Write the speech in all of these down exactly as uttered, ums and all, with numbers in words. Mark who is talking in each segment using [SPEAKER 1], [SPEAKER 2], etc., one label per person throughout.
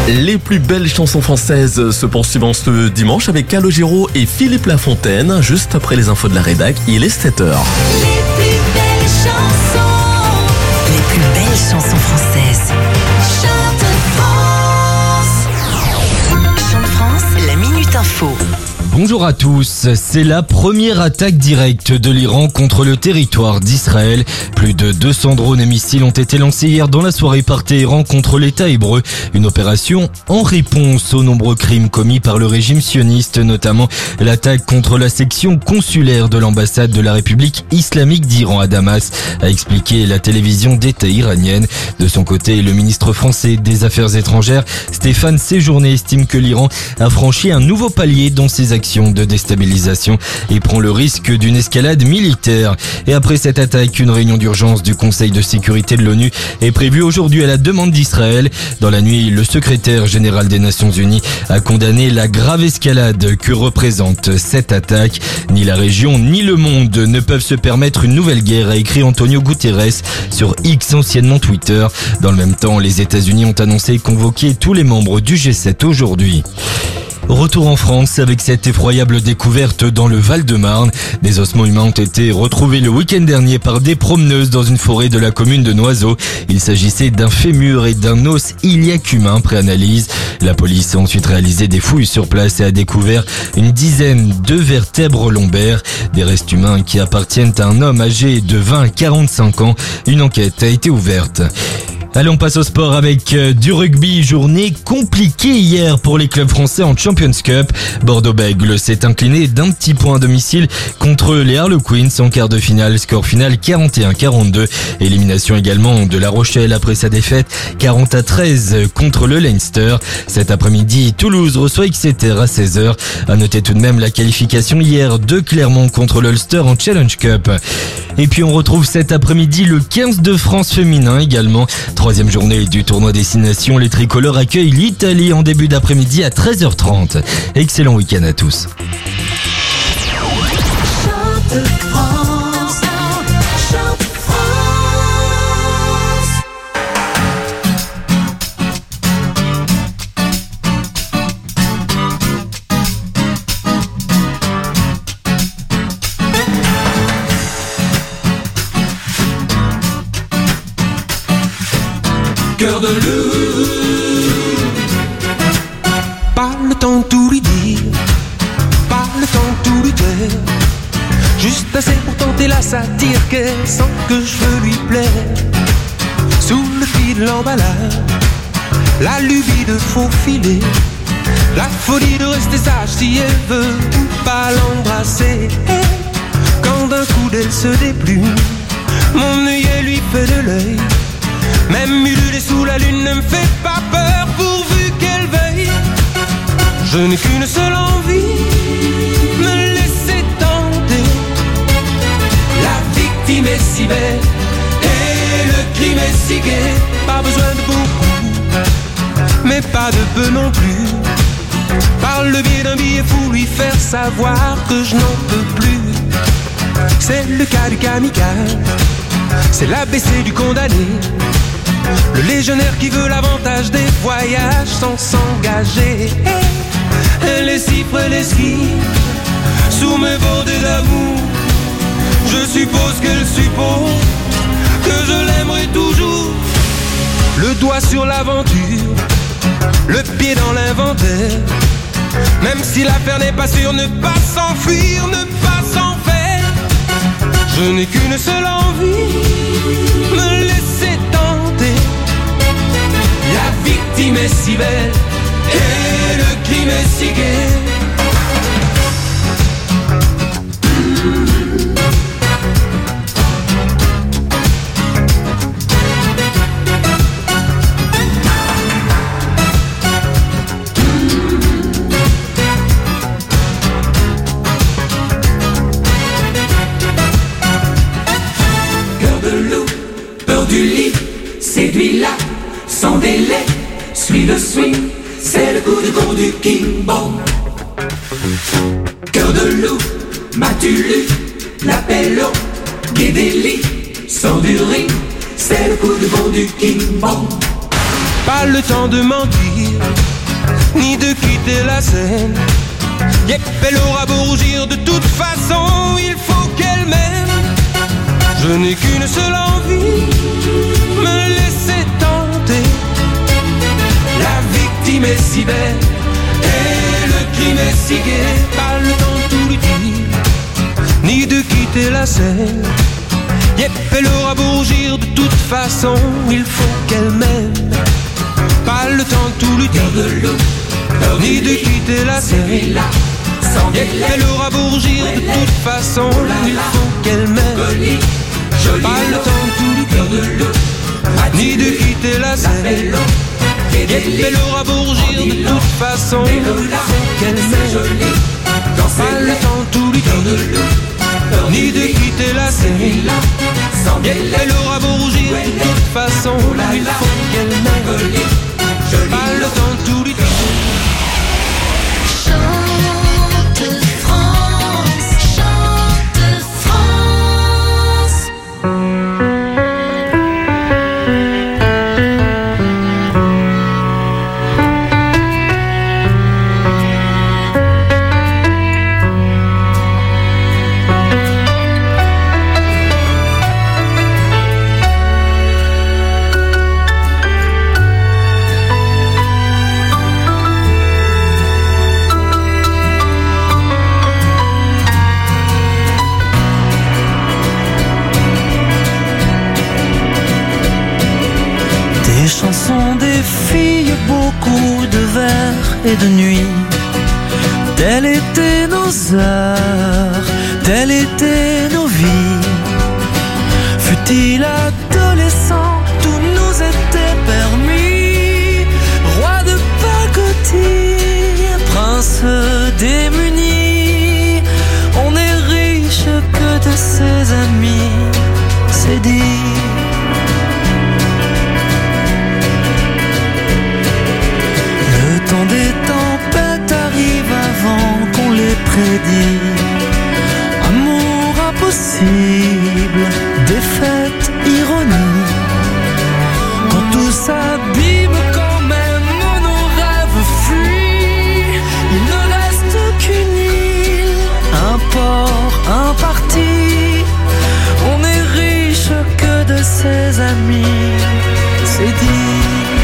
[SPEAKER 1] Les plus belles chansons françaises se poursuivent ce dimanche avec Calogero et Philippe Lafontaine. Juste après les infos de la rédac, il est sept heures.
[SPEAKER 2] Les plus belles chansons, les plus belles chansons françaises. Chante France. Chante France, la Minute Info.
[SPEAKER 3] Bonjour à tous, c'est la première attaque directe de l'Iran contre le territoire d'Israël. Plus de deux cents drones et missiles ont été lancés hier dans la soirée par Téhéran contre l'État hébreu. Une opération en réponse aux nombreux crimes commis par le régime sioniste, notamment l'attaque contre la section consulaire de l'ambassade de la République islamique d'Iran à Damas, a expliqué la télévision d'État iranienne. De son côté, le ministre français des Affaires étrangères, Stéphane Séjourné, estime que l'Iran a franchi un nouveau palier dans ses actions de déstabilisation et prend le risque d'une escalade militaire. Et après cette attaque, une réunion d'urgence du Conseil de sécurité de l'ONU est prévue aujourd'hui à la demande d'Israël. Dans la nuit, le secrétaire général des Nations Unies a condamné la grave escalade que représente cette attaque. Ni la région ni le monde ne peuvent se permettre une nouvelle guerre, a écrit Antonio Guterres sur X, anciennement Twitter. Dans le même temps, les États-Unis ont annoncé convoquer tous les membres du G sept aujourd'hui. Retour en France avec cette effroyable découverte dans le Val-de-Marne. Des ossements humains ont été retrouvés le week-end dernier par des promeneuses dans une forêt de la commune de Noiseau. Il s'agissait d'un fémur et d'un os iliaque humain pré-analyse. La police a ensuite réalisé des fouilles sur place et a découvert une dizaine de vertèbres lombaires. Des restes humains qui appartiennent à un homme âgé de vingt à quarante-cinq ans. Une enquête a été ouverte. Allez, on passe au sport avec euh, du rugby. Journée compliquée hier pour les clubs français en Champions Cup. Bordeaux-Bègles s'est incliné d'un petit point à domicile contre les Harlequins en quart de finale. Score final quarante et un à quarante-deux. Élimination également de La Rochelle après sa défaite quarante à treize contre le Leinster. Cet après-midi, Toulouse reçoit Exeter à seize heures. À noter tout de même la qualification hier de Clermont contre l'Ulster en Challenge Cup. Et puis on retrouve cet après-midi le quinze de France féminin également. Troisième journée du tournoi Destination, les tricolores accueillent l'Italie en début d'après-midi à treize heures trente. Excellent week-end à tous.
[SPEAKER 2] Chante France, chante France.
[SPEAKER 4] Cœur de loup, pas le temps de tout lui dire, pas le temps de tout lui taire, juste assez pour tenter la satire qu'elle sent que je veux lui plaire. Sous le fil de l'emballage, la lubie de faufiler, la folie de rester sage si elle veut ou pas l'embrasser. Quand d'un coup d'elle se déplume, mon œillet lui fait de l'œil. Même ululer sous la lune ne me fait pas peur pourvu qu'elle veuille. Je n'ai qu'une seule envie, me laisser tenter. La victime est si belle et le crime est si gai. Pas besoin de beaucoup, mais pas de peu non plus. Par le biais d'un billet fou, lui faire savoir que je n'en peux plus. C'est le cas du kamikaze, c'est l'A B C du condamné. Le légionnaire qui veut l'avantage des voyages sans s'engager. Elle les cifre, les skis sous mes bordées d'amour. Je suppose qu'elle suppose que je l'aimerai toujours. Le doigt sur l'aventure, le pied dans l'inventaire. Même si l'affaire n'est pas sûre, ne pas s'enfuir, ne pas s'en faire. Je n'ai qu'une seule envie, me laisser tenter. La victime est si belle et le crime est si gai.
[SPEAKER 5] Séduis-la sans délai, suis le swing, c'est le coup du con du King Bong. Cœur de loup, m'as-tu lu, l'appel au Guédéli, sort du ring, c'est le coup du con du King Bong.
[SPEAKER 4] Pas le temps de mentir, ni de quitter la scène. Yep, elle aura beau rougir, de toute façon, il faut qu'elle m'aime. Je n'ai qu'une seule envie, me laisser tenter. La victime est si belle, et le crime est si gai. Pas le temps de tout lui dire, ni de quitter la scène. Yep, elle aura beau rougir, de toute façon, il faut qu'elle m'aime. Pas le temps de tout lui dire, ni de quitter la scène. Yep, elle aura beau rougir, de toute façon, il faut qu'elle m'aime. Pas le temps de tout lui dire, ni de quitter la scène. Yep, elle aura beau rougir, de toute façon, il faut qu'elle m'aime. Pas le temps de tout lui dire, ni de quitter la scène. Yep, elle aura beau rougir, de toute façon, il faut qu'elle m'aime. Pas le temps de tout lui dire.
[SPEAKER 2] Chante France, chante France.
[SPEAKER 6] Des chansons, des filles, beaucoup de vers et de nuits. Telles étaient nos heures, telles étaient nos vies. Fut-il adolescent, tout nous était permis. Roi de pacotille, prince démuni. On est riche que de ses amis, c'est dit. Quand des tempêtes arrivent avant qu'on les prédit, amour impossible, défaite, ironie. Quand tout s'abîme, quand même nos rêves fuient, il ne reste qu'une île, un port, un parti. On est riche que de ses amis, c'est dit.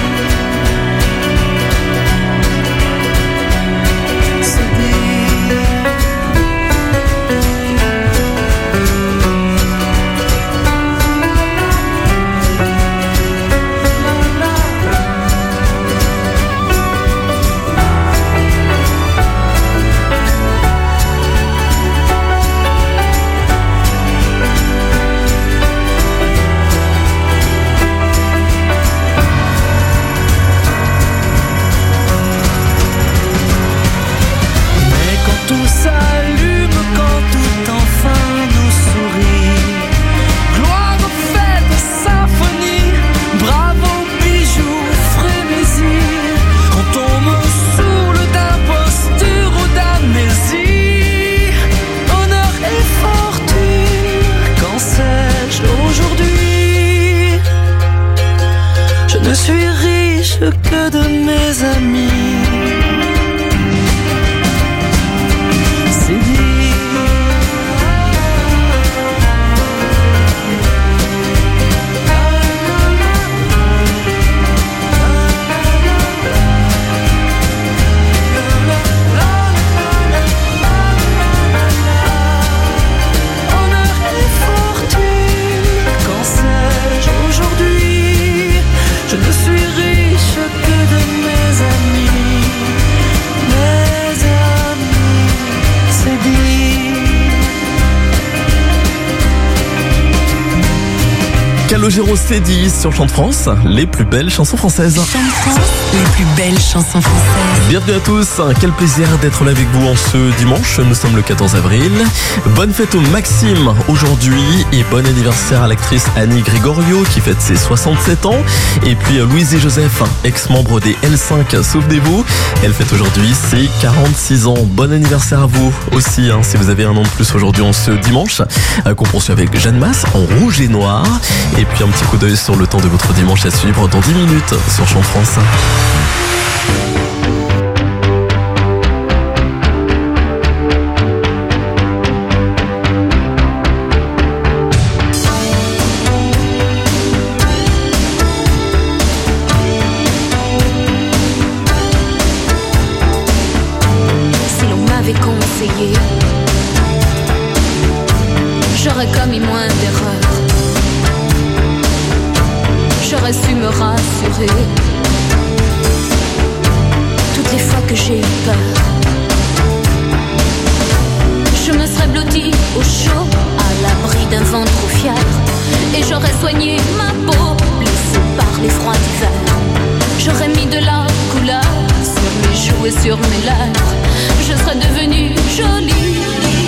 [SPEAKER 6] Je suis riche que de mes amis. C'est dit.
[SPEAKER 1] Calogero C dix sur Chante France, les plus belles chansons françaises.
[SPEAKER 2] Chante France, les plus belles chansons françaises.
[SPEAKER 1] Bienvenue à tous, quel plaisir d'être là avec vous en ce dimanche, nous sommes le quatorze avril. Bonne fête au Maxime aujourd'hui et bon anniversaire à l'actrice Annie Gregorio qui fête ses soixante-sept ans. Et puis Louise et Joseph, ex-membre des L cinq, souvenez-vous, elle fête aujourd'hui ses quarante-six ans. Bon anniversaire à vous aussi, hein, si vous avez un an de plus aujourd'hui en ce dimanche. Qu'on poursuit avec Jeanne Masse en rouge et noir. Et puis un petit coup d'œil sur le temps de votre dimanche à suivre dans dix minutes sur Chant de France.
[SPEAKER 2] Conseillé, j'aurais commis moins d'erreurs, j'aurais su me rassurer toutes les fois que j'ai eu peur. Je me serais blottie au chaud, à l'abri d'un vent trop fier, et j'aurais soigné ma peau, blessée par les froids d'hiver. J'aurais mis de la couleur sur mes joues et sur mes lèvres, je serais devenue jolie.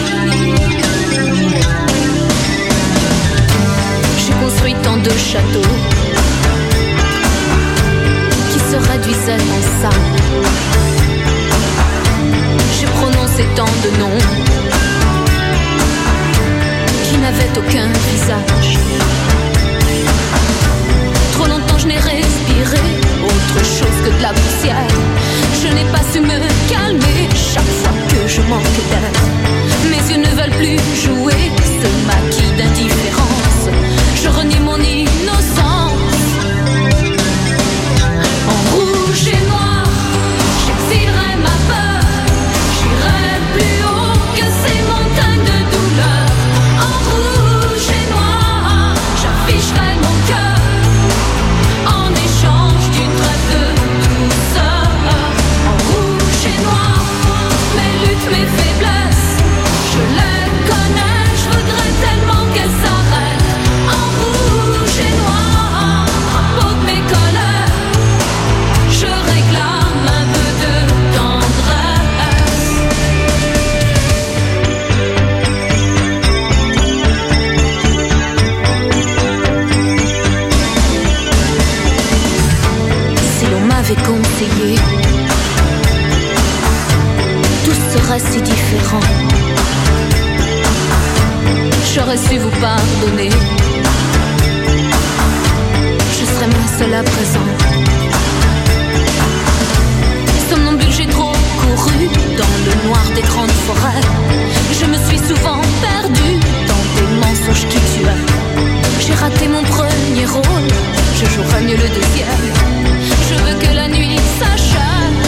[SPEAKER 2] J'ai construit tant de châteaux qui se réduisaient en sable. J'ai prononcé tant de noms qui n'avaient aucun visage. Trop longtemps je n'ai respiré autre chose que de la poussière. Je n'ai pas su me calmer chaque fois que je manque d'air. Mes yeux ne veulent plus jouer ce maquis d'indifférence. Je renie mon innocence. En rouge et noir, j'exilerai ma peur. J'irai plus haut que ces montagnes de douleur. En rouge et noir, j'afficherai mon cœur en échange d'une trêve de douceur. En rouge et noir, mes luttes, mes faiblesses, je les connais, je voudrais tellement qu'elles s'arrêtent. En rouge et noir, drapeau de mes colères, je réclame un peu de tendresse. Si l'on m'avait conseillé, tout serait si différent. J'aurais su vous pardonner. Je serais moins seule à présent. Somnambule, j'ai trop couru dans le noir des grandes forêts. Je me suis souvent perdue dans des mensonges qui tuaient. J'ai raté mon premier rôle, je jouerai mieux le deuxième. Je veux que la nuit s'achève.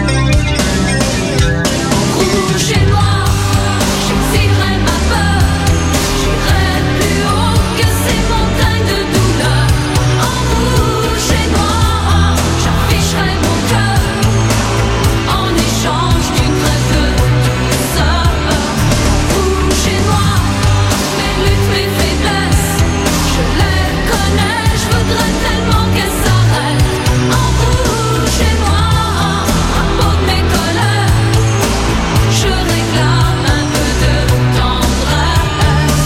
[SPEAKER 2] En rouge et noir, j'exilerai ma peur. J'irai plus haut que ces montagnes de douleur. En rouge et noir, j'afficherai mon cœur en échange d'une trêve de douceur. En rouge et noir, mes luttes, mes faiblesses, je les connais, je voudrais tellement qu'elles s'arrêtent. En rouge et noir, drapeau de mes colères, je réclame un peu de tendresse.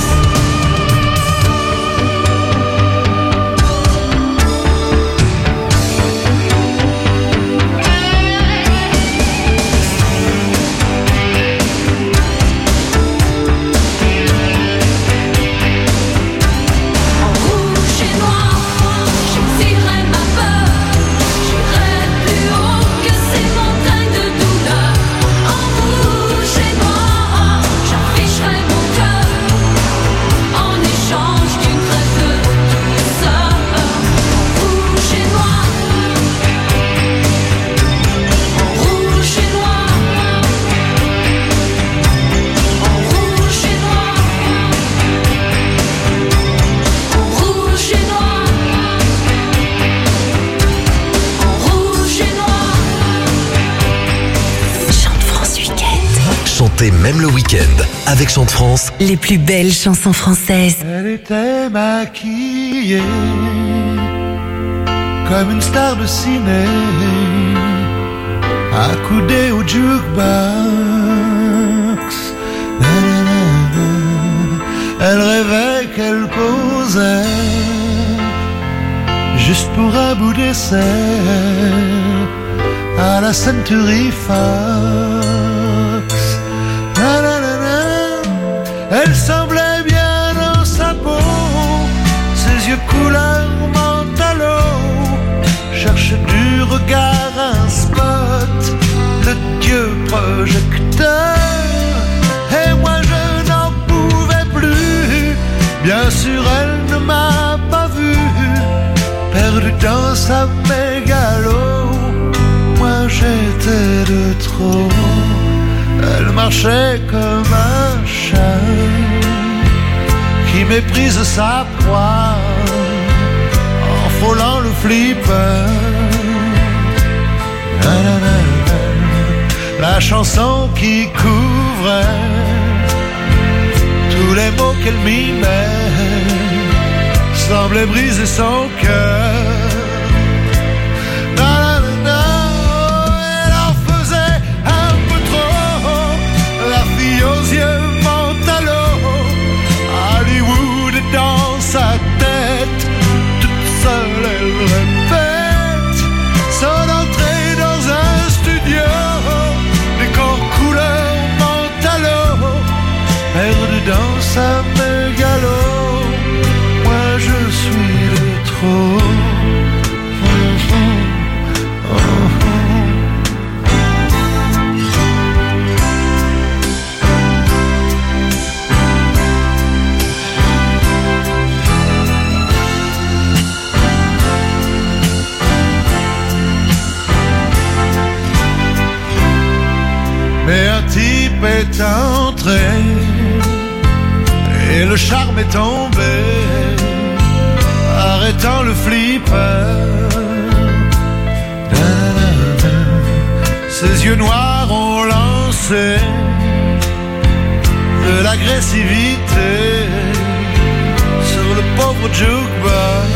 [SPEAKER 2] En rouge et noir, j'exilerai ma peur. J'irai plus haut que ces montagnes de douleur. En rouge et noir, j'afficherai mon cœur en échange d'une trêve de douceur. En rouge et noir, en rouge et noir, en rouge et noir, en rouge et noir, en rouge et noir. Chant de France Week-end.
[SPEAKER 7] Chantez même le week-end avec Chant de France.
[SPEAKER 2] Les plus belles chansons françaises.
[SPEAKER 8] Elle était maquillée comme une star de ciné, accoudée au jukebox. Na, na, na, na. Elle rêvait qu'elle causait juste pour un bout d'essai à la Century Fox. Na, na, na, na. Elle semblait bien dans sa peau, ses yeux couleur mentalo. Cherche du regard un spot, le dieu projecteur. Et moi je n'en pouvais plus. Bien sûr elle ne m'a pas vu, perdu dans sa mégalo. Moi j'étais de trop. Elle marchait comme un chat qui méprise sa proie en frôlant le flipper. La chanson qui couvrait tous les mots qu'elle mimait semblait briser son cœur. Elle en faisait un peu trop, la fille aux yeux mentalo. Hollywood est dans sa tête, toute seule elle répète son entrée dans un studio, décor couleur mentalo, perdu dans sa mégalo. Moi je suis de trop. Mais un type est entré et le charme est tombé, arrêtant le flipper. Ses yeux noirs ont lancé de l'agressivité sur le pauvre jukebox.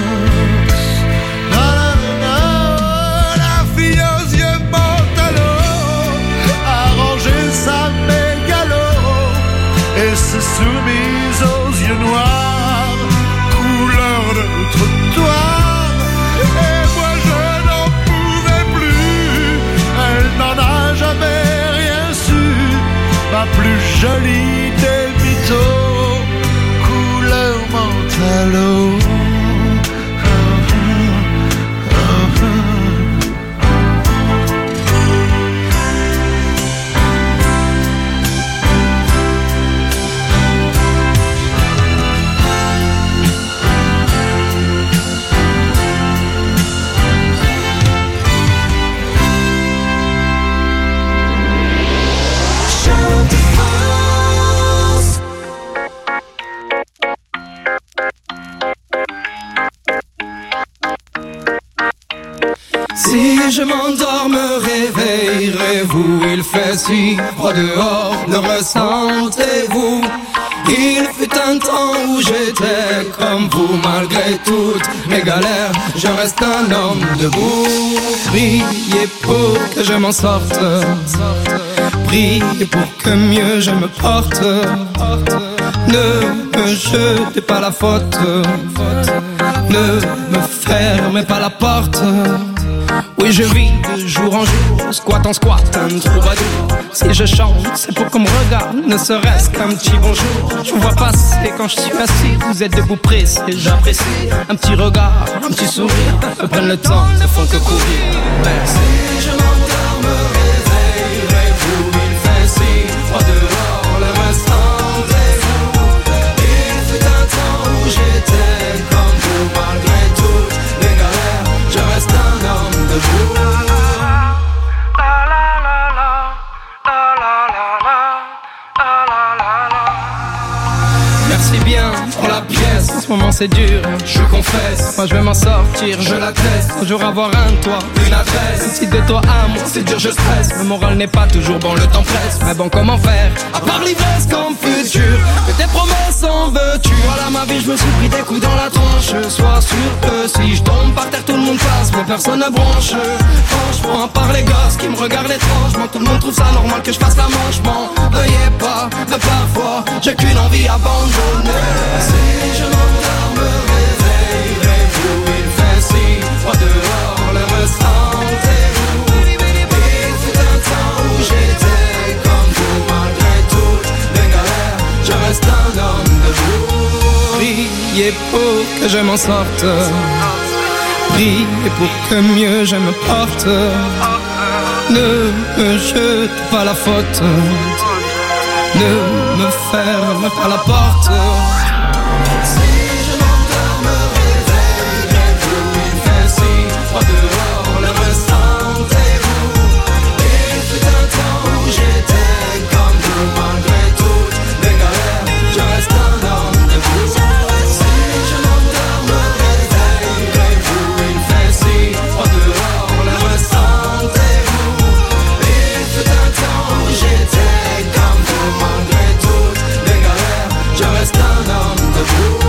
[SPEAKER 8] La fille aux yeux mentalo sa mégalo et s'est soumise aux yeux noirs, couleur de trottoir. Et moi je n'en pouvais plus, elle n'en a jamais rien su, ma plus jolie des mythos, couleur mentalo.
[SPEAKER 9] Si je m'endors, me réveillerez-vous? Il fait si froid dehors, le ressentez-vous? Il fut un temps où j'étais comme vous, malgré toutes mes galères, je reste un homme debout. Priez pour que je m'en sorte, priez pour que mieux je me porte. Ne me jetez pas la faute, ne me fermez pas la porte. Oui, je vis de jour en jour, squat en squat, un troubadour. Si je chante, c'est pour qu'on me regarde, ne serait-ce qu'un petit bonjour. Je vous vois passer quand je suis assis, vous êtes debout pressé, j'apprécie. Un petit regard, un petit sourire, me prennent le temps, ne font que courir. Merci. Je m'endors, me réveillerez-vous? Il fait si froid dehors, le restantez-vous? Il fut un temps où j'étais comme vous, malgré toutes les galères, je reste un homme debout. Merci bien pour la pièce, en ce moment c'est dur, je confesse. Moi je vais m'en sortir, je l'atteste. Un jour avoir un toit, une adresse. Si de toi à moi c'est dur, je stresse. Le moral n'est pas toujours bon, le temps presse. Mais bon, comment faire, à part l'ivresse comme futur? Que tes promesses en veux-tu? Voilà ma vie, je me suis pris des coups dans la tronche. Sois sûr que si je tombe par terre, tout le monde passe, mais personne ne bronche. Franchement, à part les gosses qui me regardent étrangement, tout le monde trouve ça normal que je fasse la manche. M'en veuillez pas, de parfois j'ai qu'une envie abandonnée. Si je m'endors, me réveillerez-vous? Il fait si froid dehors, le ressentez-vous? Il fut un temps où j'étais comme vous, malgré toutes les galères, je reste un homme debout. Priez pour que que je m'en sorte. Prie pour que mieux je me porte. Ne me jete pas la faute. Ne me ferme pas la porte. Si je m'endors, me réveillerai vous. Il fait si froid dehors, le restant est vous. Il fut un temps où j'étais comme vous. Malgré toutes les galères, je reste un homme debout. Si je m'endors, me réveillerai vous. Il fait si froid dehors, le restant est vous. Il fut un temps où j'étais comme vous. Malgré toutes les galères, je reste un homme debout.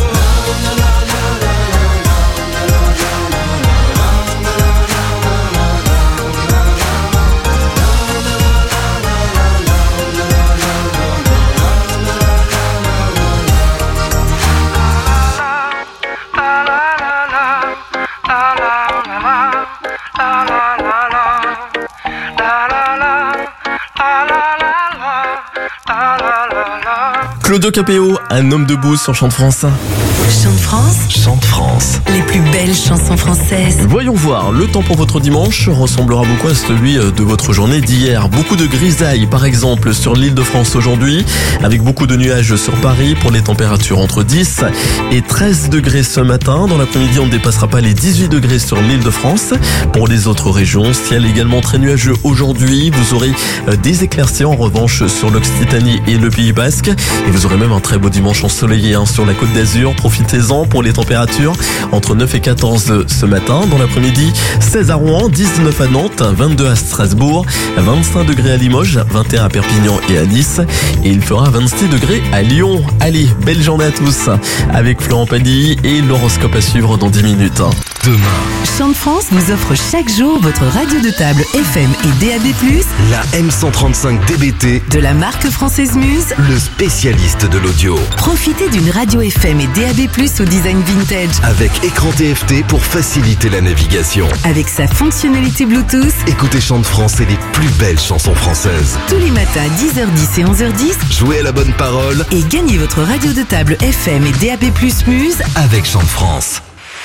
[SPEAKER 1] Claudio Capéo, un homme debout sur Chant de France.
[SPEAKER 10] Chant de France,
[SPEAKER 7] Chant de France.
[SPEAKER 10] les plus belles chansons françaises.
[SPEAKER 1] Voyons voir, le temps pour votre dimanche ressemblera beaucoup à celui de votre journée d'hier. Beaucoup de grisailles, par exemple, sur l'île de France aujourd'hui, avec beaucoup de nuages sur Paris pour les températures entre dix et treize degrés ce matin. Dans l'après-midi, on ne dépassera pas les dix-huit degrés sur l'île de France. Pour les autres régions, ciel également très nuageux aujourd'hui. Vous aurez des éclaircies en revanche sur l'Occitanie et le Pays Basque. Et vous aurez même un très beau dimanche ensoleillé hein, sur la Côte d'Azur. Profitez-en pour les températures entre neuf et quatorze ce matin. Dans l'après-midi, seize à Rouen, dix-neuf à Nantes, vingt-deux à Strasbourg, vingt-cinq degrés à Limoges, vingt et un à Perpignan et à Nice. Et il fera vingt-six degrés à Lyon. Allez, belle journée à tous avec Florent Pagny et l'horoscope à suivre dans dix minutes.
[SPEAKER 7] Demain,
[SPEAKER 10] Chant de France vous offre chaque jour votre radio de table F M et D A B plus,
[SPEAKER 7] la M cent trente-cinq D B T,
[SPEAKER 10] de la marque française Muse.
[SPEAKER 7] le spécialiste de l'audio.
[SPEAKER 10] Profitez d'une radio F M et D A B plus au design vintage.
[SPEAKER 7] Avec écran T F T pour faciliter la navigation.
[SPEAKER 10] Avec sa fonctionnalité Bluetooth,
[SPEAKER 7] Écoutez Chant de France et les plus belles chansons françaises.
[SPEAKER 10] tous les matins à dix heures dix et onze heures dix.
[SPEAKER 7] Jouez à la bonne parole
[SPEAKER 10] Et gagnez votre radio de table F M et D A B plus Muse.
[SPEAKER 7] avec Chant de France.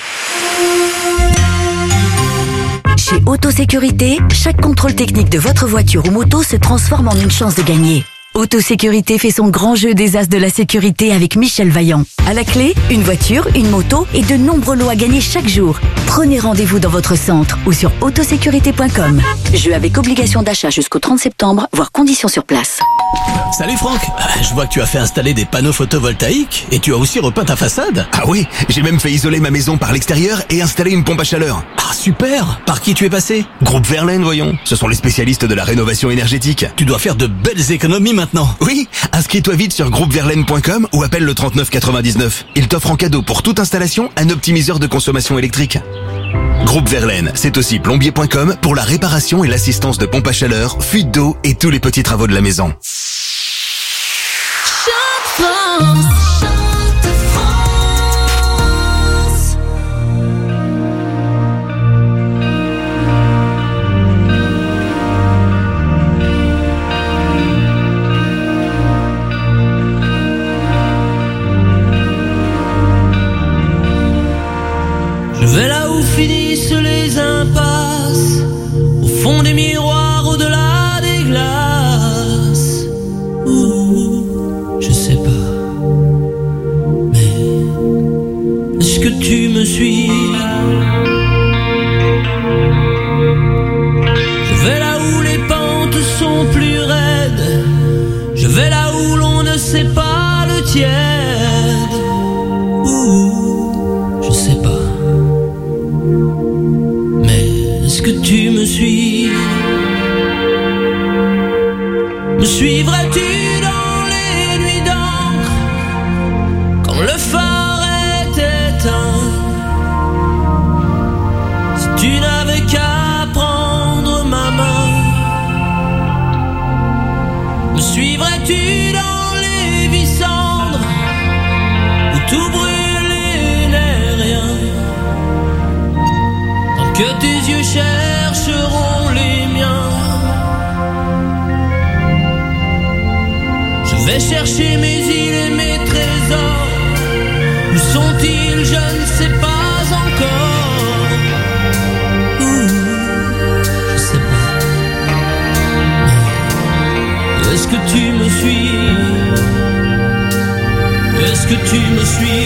[SPEAKER 11] Chez Autosécurité, chaque contrôle technique de votre voiture ou moto se transforme en une chance de gagner. Autosécurité fait son grand jeu des as de la sécurité avec Michel Vaillant. À la clé, une voiture, une moto et de nombreux lots à gagner chaque jour. Prenez rendez-vous dans votre centre ou sur autosécurité point com. Jeu avec obligation d'achat jusqu'au trente septembre, voire conditions sur place.
[SPEAKER 12] Salut Franck, je vois que tu as fait installer des panneaux photovoltaïques et tu as aussi repeint ta façade.
[SPEAKER 13] Ah oui, j'ai même fait isoler ma maison par l'extérieur et installer une pompe à chaleur.
[SPEAKER 12] Ah super, par qui tu es passé?
[SPEAKER 13] Groupe Verlaine, voyons. Ce sont les spécialistes de la rénovation énergétique.
[SPEAKER 12] Tu dois faire de belles économies maintenant.
[SPEAKER 13] Oui, inscris-toi vite sur groupe verlaine point com ou appelle le trente-neuf quatre-vingt-dix-neuf. Il t'offre en cadeau pour toute installation un optimiseur de consommation électrique. Groupe Verlaine, c'est aussi plombier point com pour la réparation et l'assistance de pompes à chaleur, fuite d'eau et tous les petits travaux de la maison.
[SPEAKER 6] Je vais là où finissent les impasses, au fond des miroirs, au-delà des glaces. Ouh, je sais pas, mais est-ce que tu me suis? Je vais là où les pentes sont plus raides, je vais là où l'on ne sait pas le tiède. Ouh, je sais pas. Est-ce que tu me suis? Me suivrais-tu dans les nuits d'encre quand le phare est éteint? Si tu n'avais qu'à prendre ma main, me suivrais-tu dans les vies cendres où tout brûle et n'est rien? Tant que tes yeux chercheront les miens, je vais chercher mes îles et mes trésors. Où sont faut-il, je ne sais pas encore. Ouh, je sais pas. Est-ce que tu me suis? Est-ce que tu me suis?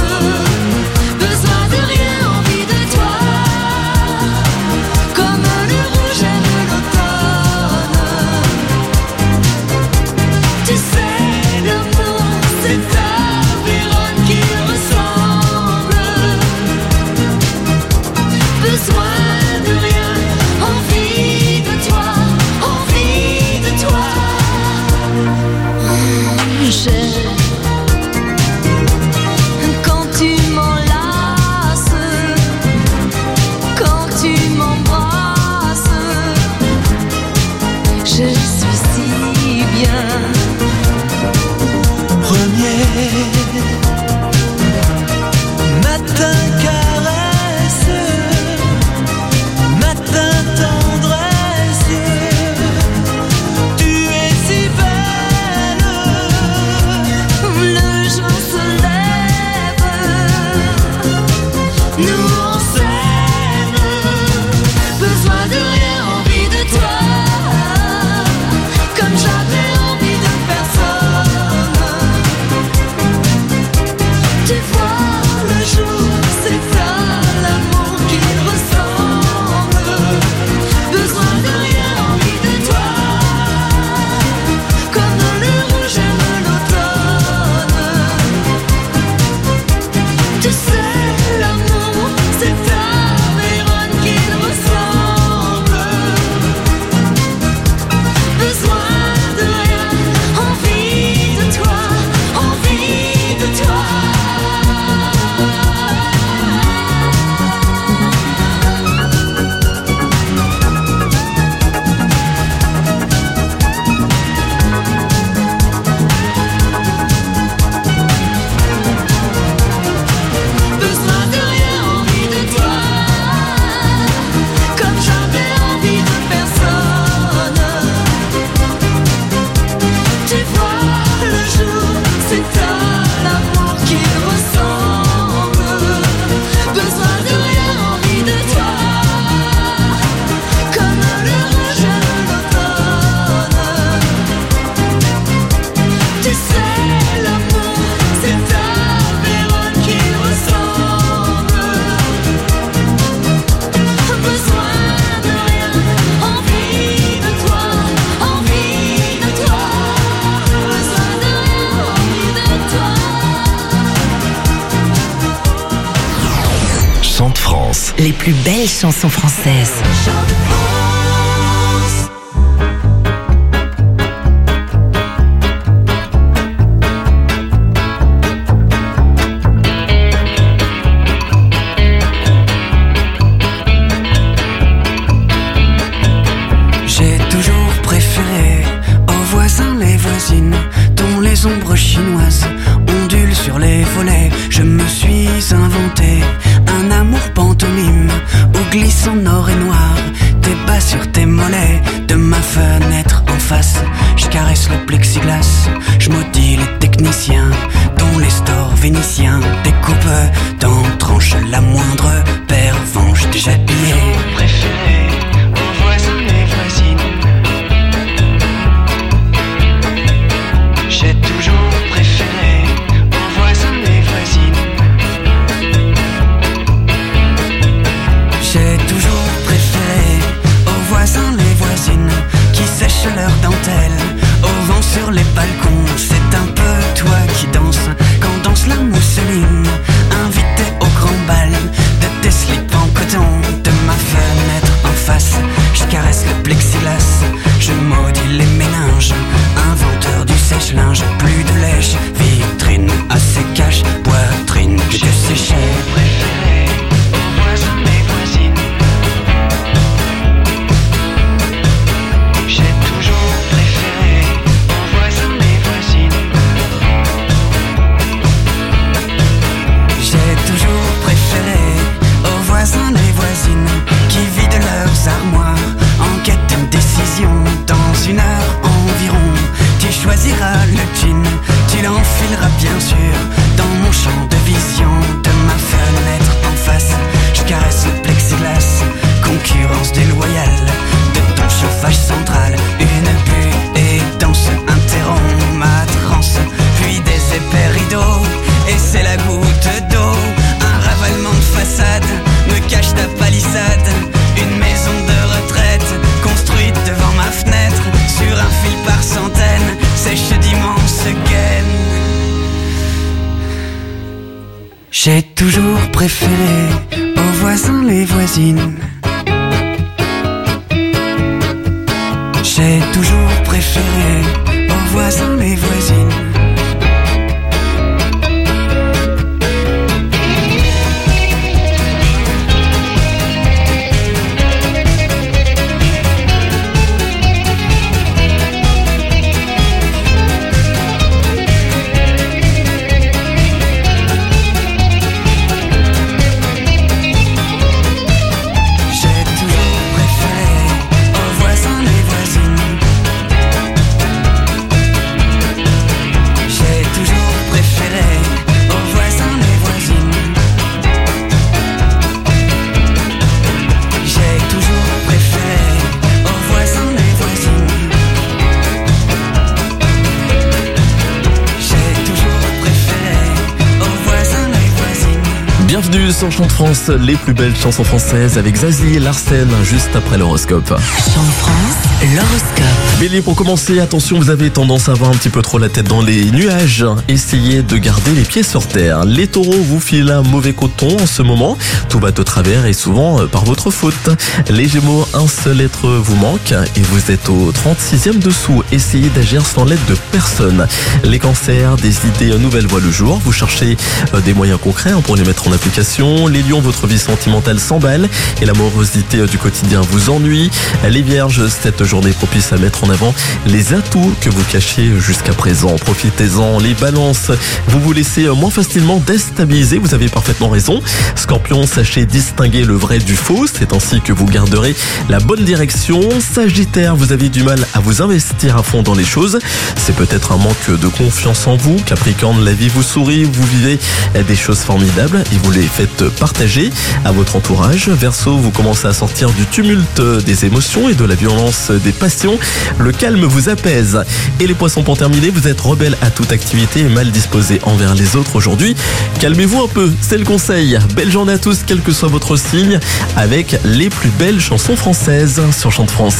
[SPEAKER 2] Besoin de rien, envie de toi. Comme le
[SPEAKER 10] les plus belles chansons françaises.
[SPEAKER 14] J'ai toujours préféré aux voisins les voisines dont les ombres chinoises ondulent sur les volets. Je me suis inventé un amour pantomime où glissant nord et noir tes bas sur tes mollets. De ma fenêtre en face, je caresse le plexiglas. Je maudis les techniciens dont les stores vénitiens découpent dans tranches la moindre pervenche déjà pillée. Préféré aux voisins les voisines. J'ai toujours préféré aux voisins les voisines. J'ai toujours préféré aux voisins les voisines qui sèchent leurs dentelles au vent sur les balcons. C'est un peu toi qui danses quand danse la mousseline. Invité au grand bal de tes slips en coton. De ma fenêtre en face, je caresse le plexiglas. Je maudis les méninges, inventeur du sèche-linge. Plus de lèche, vitrine assez cache, poitrine que je séchais. Préféré aux voisins les voisines. J'ai toujours préféré aux voisins les voisines. J'ai toujours préféré aux voisins les voisines qui vident leurs armoires en quête d'une décision. Dans une heure environ, tu choisiras le jean, tu l'enfileras bien sûr dans mon champ de vision. De ma fenêtre en face, je caresse le plexiglas. Concurrence déloyale de ton chauffage central. Une bulle et danse interrompt ma transe. Puis des épais rideaux, et c'est la goutte d'eau. Un ravalement de façade me cache ta palissade. Une maison de retraite construite devant ma fenêtre. Sur un fil par centaines, sèche d'immenses gaines. J'ai toujours préféré aux voisins les voisines. J'ai toujours préféré aux voisins les voisines.
[SPEAKER 1] Bienvenue sur Chant de France, les plus belles chansons françaises avec Zazie et Larsen, juste après l'horoscope.
[SPEAKER 10] Chant de France, l'horoscope.
[SPEAKER 1] Bélier, pour commencer, attention, vous avez tendance à avoir un petit peu trop la tête dans les nuages. Essayez de garder les pieds sur terre. Les taureaux, vous filez un mauvais coton en ce moment. Tout va de travers et souvent par votre faute. Les gémeaux, un seul être vous manque et vous êtes au trente-sixième dessous. Essayez d'agir sans l'aide de personne. Les cancers, des idées nouvelles voient le jour. Vous cherchez des moyens concrets pour les mettre en application. Les lions, votre vie sentimentale s'emballe et l'amorosité du quotidien vous ennuie. Les vierges, cette journée propice à mettre en avant les atouts que vous cachiez jusqu'à présent. Profitez-en. Les balances, vous vous laissez moins facilement déstabiliser. Vous avez parfaitement raison. Scorpion, sachez distinguer le vrai du faux. C'est ainsi que vous garderez la bonne direction. Sagittaire, vous avez du mal à vous investir à fond dans les choses. C'est peut-être un manque de confiance en vous. Capricorne, la vie vous sourit. Vous vivez des choses formidables et vous les faites partager à votre entourage. Verseau, vous commencez à sortir du tumulte des émotions et de la violence des passions. Le calme vous apaise. Et les poissons, pour terminer, vous êtes rebelle à toute activité et mal disposé envers les autres aujourd'hui. Calmez-vous un peu, c'est le conseil. Belle journée à tous, quel que soit votre signe, avec les plus belles chansons françaises sur Chant de France.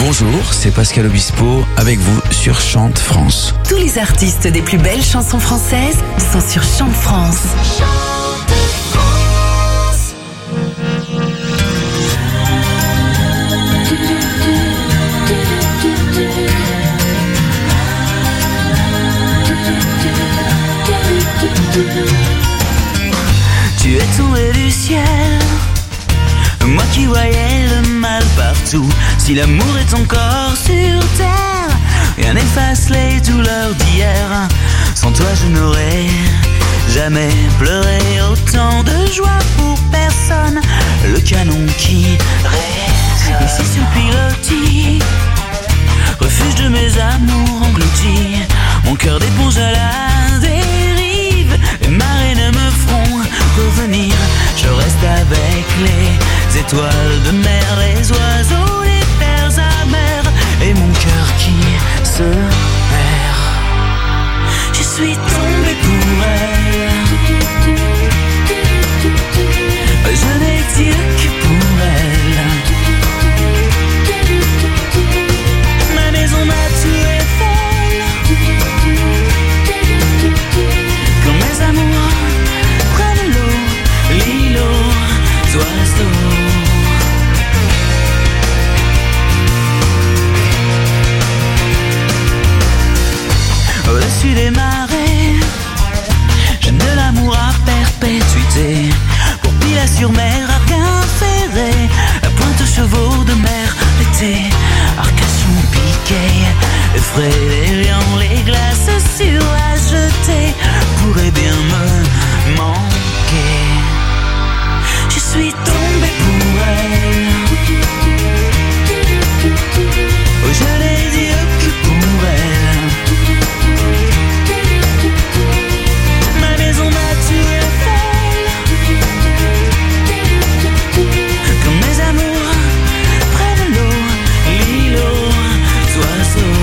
[SPEAKER 15] Bonjour, c'est Pascal Obispo avec vous sur Chante France.
[SPEAKER 10] Tous les artistes des plus belles chansons françaises sont sur Chante France.
[SPEAKER 14] Tu es tombé du ciel, moi qui voyais le mal partout. Si l'amour est encore sur terre, rien n'efface les douleurs d'hier. Sans toi je n'aurais jamais pleuré, autant de joie pour personne. Le canon qui résonne ici sur le pilotis, refuge de mes amours engloutis. Mon cœur d'éponge à la dérive, les marées ne me feront revenir. Je reste avec les étoiles de mer, les oiseaux, les terres amères, et mon cœur qui se perd. Je suis tombé pour elle, je n'ai Dieu que pour elle. Ma maison, ma tour Eiffel, quand mes amours prennent l'eau, l'îlot, oiseaux. Au-dessus des marées, j'aime de l'amour à perpétuité. Pour Pilat-sur-Mer, Arquin ferré, la pointe aux chevaux de mer l'été. Arcachon piqué, effraie les lions, les glaces sur à jeter pourraient bien me manquer. Je suis tombé pour elle, oh, je n'ai dit que pour elle. Ma maison, ma tour Eiffel, quand mes amours prennent l'eau, l'îlot, oiseaux.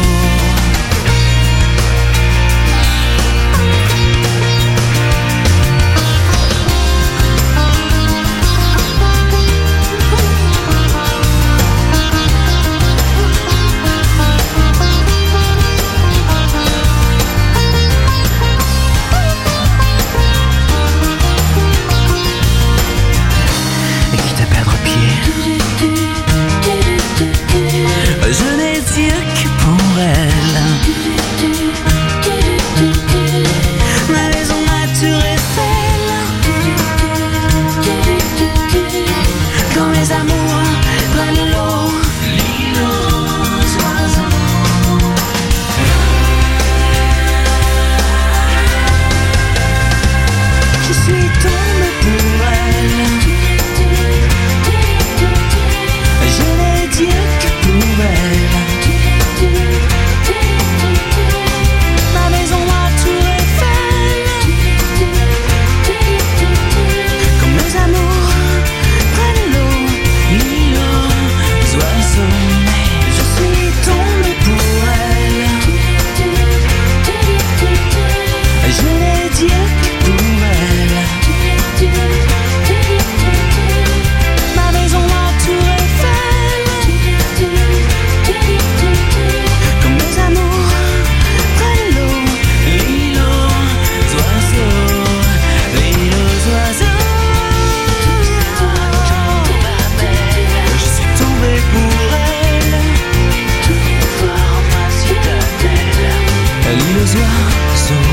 [SPEAKER 14] Je n'ai Dieu que pour elle. Ma maison, ma tour Eiffel, quand mes amours prennent l'eau, l'îlot, oiseaux. Je suis tombé pour elle, je n'ai Dieu que pour elle. Ma maison, ma tour Eiffel, quand mes amours prennent l'eau, l'îlot, oiseaux. Je suis tombé pour elle, je n'ai Dieu que pour elle. Ma maison, ma tour Eiffel, quand mes amours prennent l'eau, l'îlot, oiseaux, l'îlot, oiseaux. Je suis tombé pour elle, voir ma citadelle, l'île aux oiseaux.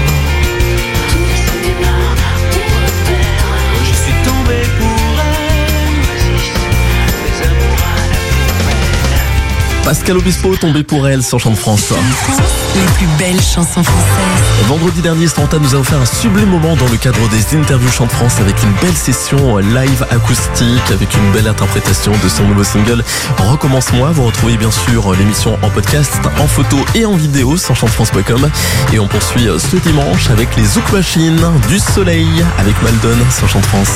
[SPEAKER 14] Je suis tombé pour elle, les amours à la poubelle.
[SPEAKER 1] Pascal Obispo, tombé pour elle sur Chante France.
[SPEAKER 10] Les plus belles chansons françaises.
[SPEAKER 1] Vendredi dernier, Stranta nous a offert un sublime moment dans le cadre des interviews Chante France avec une belle session live acoustique avec une belle interprétation de son nouveau single Recommence-moi. Vous retrouvez bien sûr l'émission en podcast, en photo et en vidéo sur chante france point com. Et on poursuit ce dimanche avec les Zouk Machines du Soleil avec Maldon sur Chante France.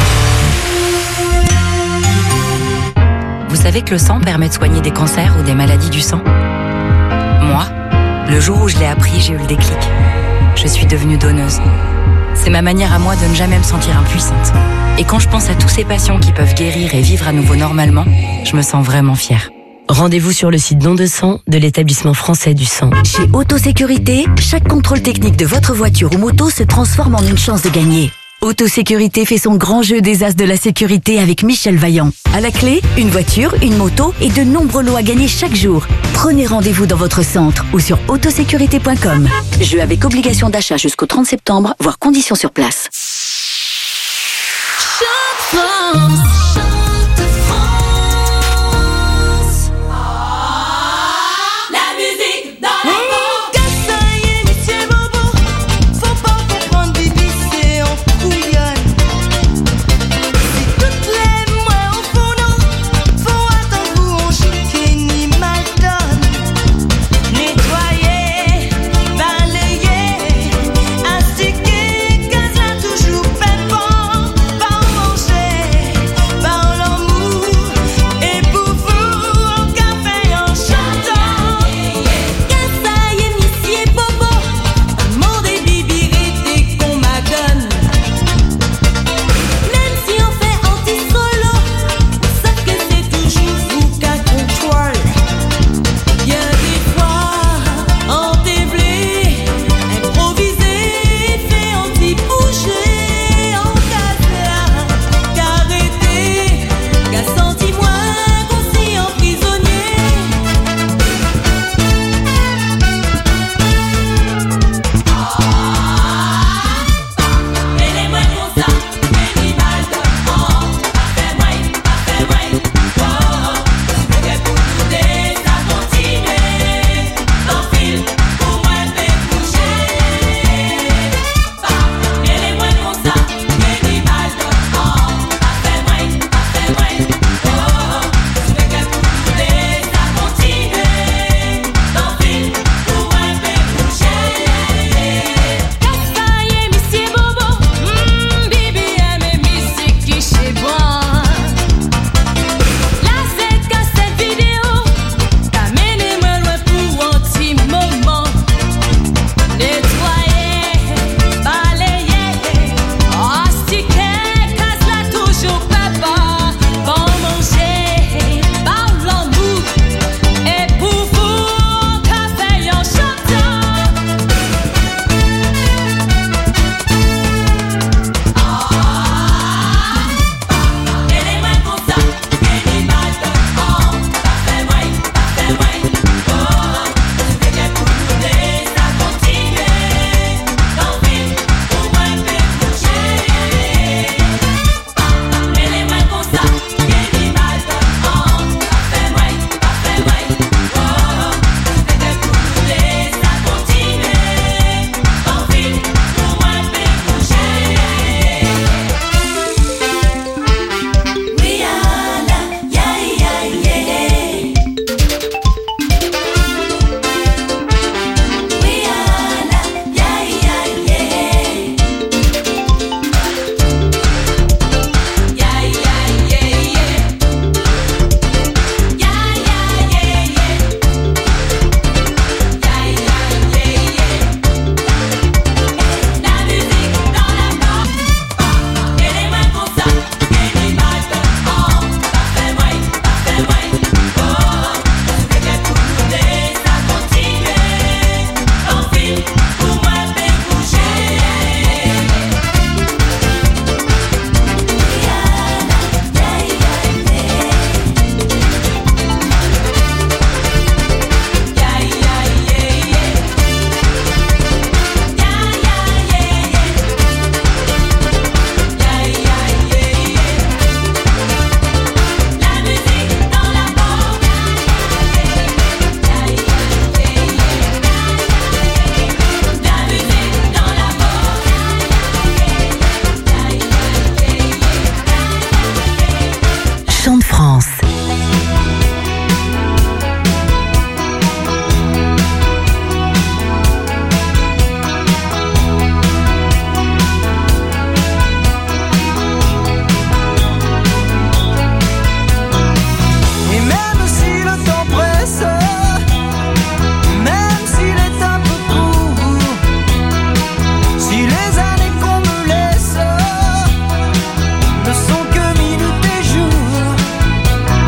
[SPEAKER 16] Vous savez que le sang permet de soigner des cancers ou des maladies du sang ? Moi, le jour où je l'ai appris, j'ai eu le déclic. Je suis devenue donneuse. C'est ma manière à moi de ne jamais me sentir impuissante. Et quand je pense à tous ces patients qui peuvent guérir et vivre à nouveau normalement, je me sens vraiment fière.
[SPEAKER 17] Rendez-vous sur le site Don de sang de l'établissement français du sang.
[SPEAKER 11] Chez Autosécurité, chaque contrôle technique de votre voiture ou moto se transforme en une chance de gagner. Autosécurité fait son grand jeu des as de la sécurité avec Michel Vaillant. À la clé, une voiture, une moto et de nombreux lots à gagner chaque jour. Prenez rendez-vous dans votre centre ou sur autosécurité point com. Jeu avec obligation d'achat jusqu'au trente septembre, voire conditions sur place.
[SPEAKER 2] Chante France, chante France. La musique dans les mots.
[SPEAKER 6] Ça y est, monsieur Bobo, faut pas comprendre, Bibi, c'est en couillonne. Si toutes les mois au fond, faut attendre pour on chiquer ni mal donne. Nettoyer, balayer, astiquer, casse là toujours pépon. Pas manger, pas l'amour, et pour vous, en café en chantant. Ça y est, monsieur Bobo, mon des bibirités qu'on m'adonne. Même si on fait anti-solo, sauf que c'est toujours vous qu'à contrôle. Y'a des fois, en déblé, improvisé, fait anti-bouger, en casse là, qu'arrêté, qu'a senti moins qu'on s'y emprisonnier. Et les moins qu'on ça, et les mal de prend, pas fait moins, pas fait moins. Oh, je veux pour tout des ça continuer, sans fil, pour moi fait bouger. Et les moins qu'on ça, et les mal de prend, pas fait moins, pas fait moins. Oh, je veux pour tout des ça continuer, sans fil, pour moi fait bouger. Ça y est, monsieur Bobo, hum, Bibi aime musique qui chez moi. Là c'est qu'à cette vidéo, t'amenez-moi loin pour un petit moment. Nettoyer, balayer, astiquer, casse là toujours papa. Bon manger, par l'amour, et pour vous, en café en chantant. Et les mains comme ça, et les mal de prend, pas fait moins, pas fait moins. Oh, je veux pour tout des ça continuer, sans fil, pour moi fait bouger. Et les mains comme ça, et les mal de prend, pas fait moins, pas fait moins. Oh, je veux pour tout des ça continuer, sans fil, pour moi fait bouger. Oui, Allah, ya, ya, yeah. Oui, Allah, ya, ya, yeah. Ya, ya, yeah, yeah. Ya, ya, yeah, yeah. Ya, ya, yeah, yeah. La musique dans la porte. Et les mains comme ça, et les mal de prend, pas fait moins, pas fait moins. Oh, je veux pour tout des ça continuer, sans fil, pour moi fait bouger. Ya, ya, yeah, yeah. Ya, ya, yeah, yeah. Ya, ya, yeah, yeah. La musique dans la porte. Ya, ya, yeah, yeah. La musique dans la porte.
[SPEAKER 10] Chante France.
[SPEAKER 6] Et même si le temps presse, même s'il est un peu court, si les années qu'on me laisse ne sont que minutes et jours,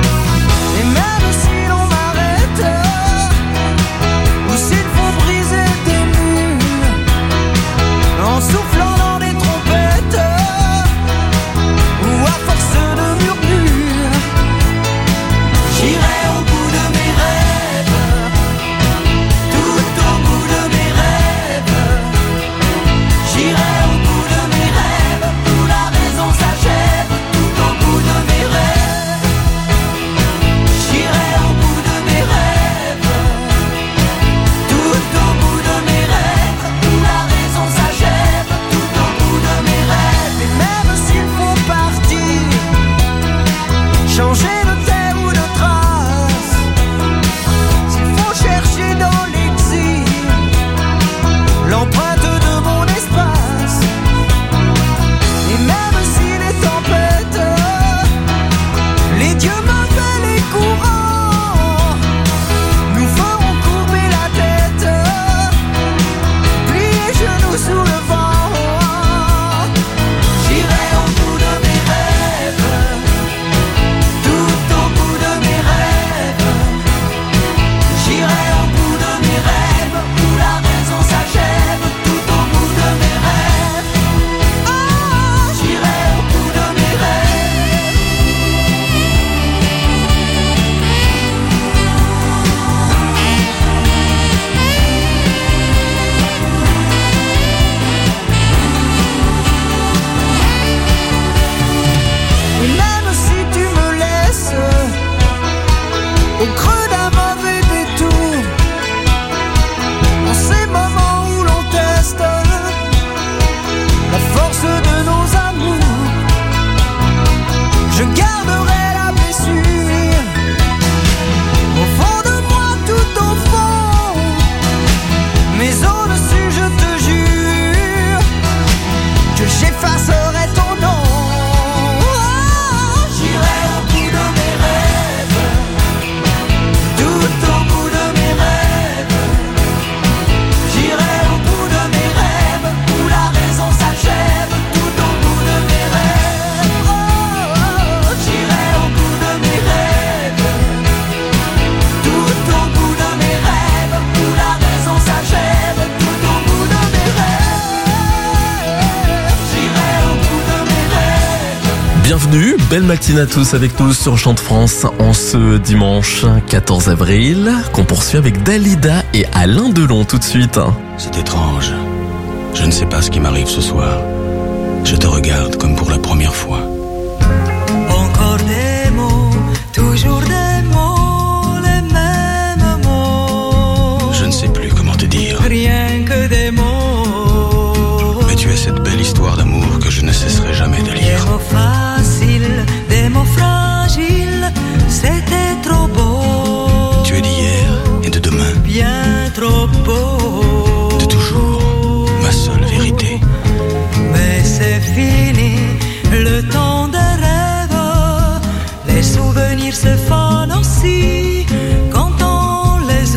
[SPEAKER 1] bienvenue, belle matinée à tous avec nous sur Chant de France en ce dimanche quatorze avril, qu'on poursuit avec Dalida et Alain Delon tout de suite.
[SPEAKER 15] C'est étrange. Je ne sais pas ce qui m'arrive ce soir. Je te regarde comme pour la première fois.
[SPEAKER 14] Encore des mots, toujours des mots, les mêmes mots.
[SPEAKER 15] Je ne sais plus comment te dire.
[SPEAKER 14] Rien que des mots.
[SPEAKER 15] Mais tu es cette belle histoire d'amour que je ne cesserai jamais de lire.
[SPEAKER 14] Des mots faciles, des mots fragiles, c'était trop beau.
[SPEAKER 15] Tu es d'hier et de demain.
[SPEAKER 14] Bien trop beau.
[SPEAKER 15] De toujours, ma seule vérité.
[SPEAKER 14] Mais c'est fini, le temps des rêves. Les souvenirs se fanent aussi quand on les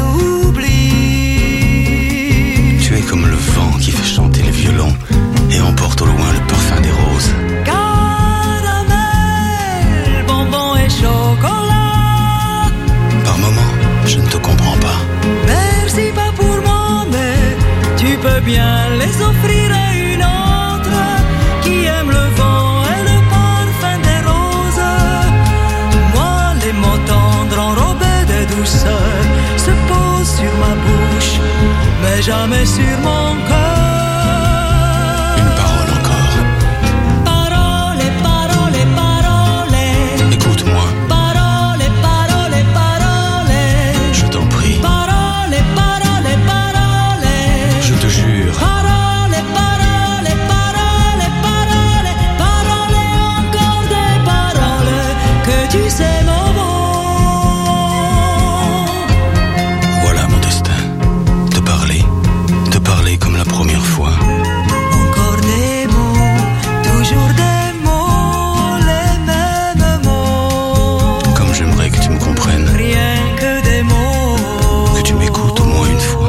[SPEAKER 14] oublie.
[SPEAKER 15] Tu es comme le vent qui fait chanter le violon et emporte au loin le parfum des roses.
[SPEAKER 14] Caramel, bonbons et chocolat.
[SPEAKER 15] Par moments, je ne te comprends pas.
[SPEAKER 14] Merci pas pour moi, mais tu peux bien les offrir à une autre qui aime le vent et le parfum des roses. Moi, les mots tendres enrobés de douceur se posent sur ma bouche, mais jamais sur mon cœur.
[SPEAKER 15] Une parole encore.
[SPEAKER 14] Parole, parole, parole.
[SPEAKER 15] Écoute-moi.
[SPEAKER 14] Parole, parole, parole.
[SPEAKER 15] Je t'en prie.
[SPEAKER 14] Parole, parole, parole.
[SPEAKER 15] Je te jure.
[SPEAKER 14] Parole, parole, parole, parole. Parole, encore des paroles que tu sais mon mot.
[SPEAKER 15] Voilà mon destin. Te parler. Te parler comme la première fois.
[SPEAKER 14] Encore des mots, toujours des mots, les mêmes mots.
[SPEAKER 15] Comme j'aimerais que tu me comprennes.
[SPEAKER 14] Rien que des mots.
[SPEAKER 15] Que tu m'écoutes au moins une fois.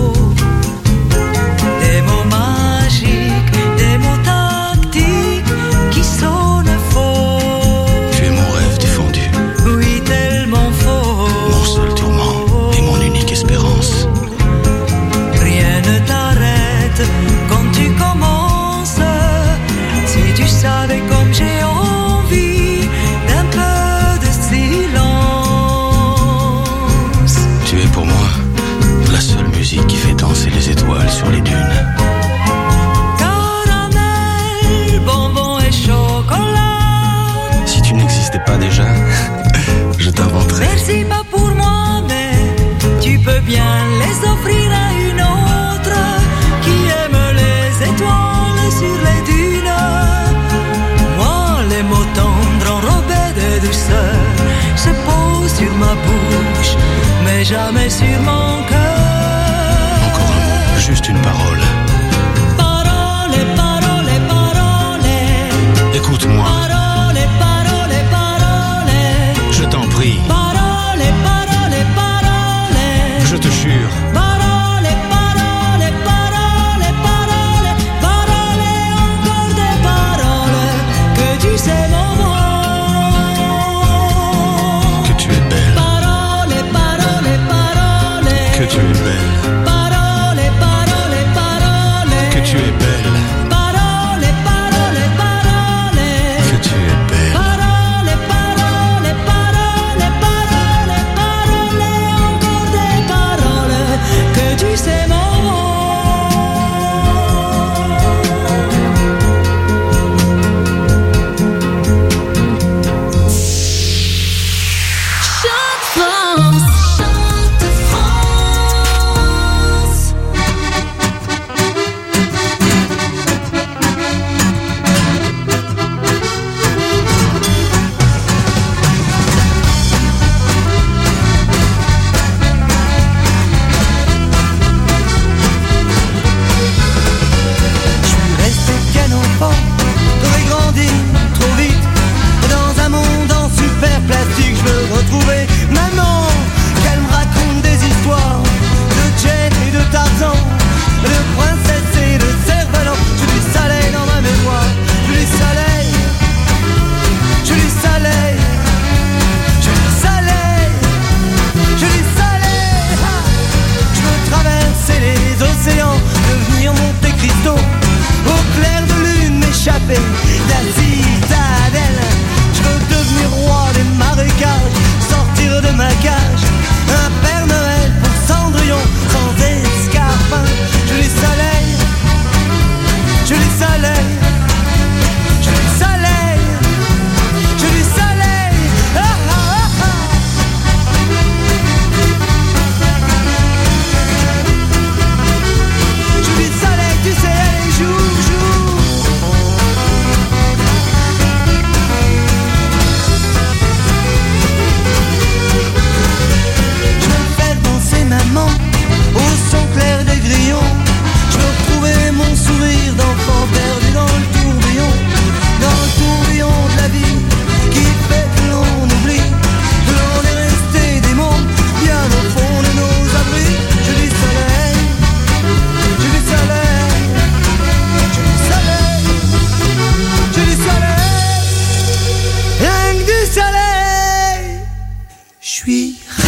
[SPEAKER 14] Des mots magiques, des mots tactiques qui sonnent faux.
[SPEAKER 15] Tu es mon rêve défendu.
[SPEAKER 14] Oui, tellement faux.
[SPEAKER 15] Mon seul tourment et mon unique espérance.
[SPEAKER 14] Rien ne t'arrête quand tu commences. Si tu savais comme j'ai envie d'un peu de silence.
[SPEAKER 15] Tu es pour moi la seule musique qui fait danser les étoiles sur les dunes.
[SPEAKER 14] Caramel, bonbons et chocolat.
[SPEAKER 15] Si tu n'existais pas déjà, je t'inventerais.
[SPEAKER 14] Merci pas pour moi, mais tu peux bien les offrir à une autre qui aime les étoiles sur les dunes. Moi, les mots tendres enrobés de douceur se posent sur ma bouche, mais jamais sur mon cœur.
[SPEAKER 15] Encore un mot, juste une parole.
[SPEAKER 14] Parole, parole, parole.
[SPEAKER 15] Écoute-moi.
[SPEAKER 14] Parole, parole, parole.
[SPEAKER 15] Je t'en prie.
[SPEAKER 14] Parole, parole, parole.
[SPEAKER 15] Je te jure.
[SPEAKER 14] Parole, parole, parole, parole. Parole, encore des paroles que tu sais mon mot.
[SPEAKER 15] Que tu es belle.
[SPEAKER 14] Parole, parole, parole.
[SPEAKER 15] Que
[SPEAKER 8] suis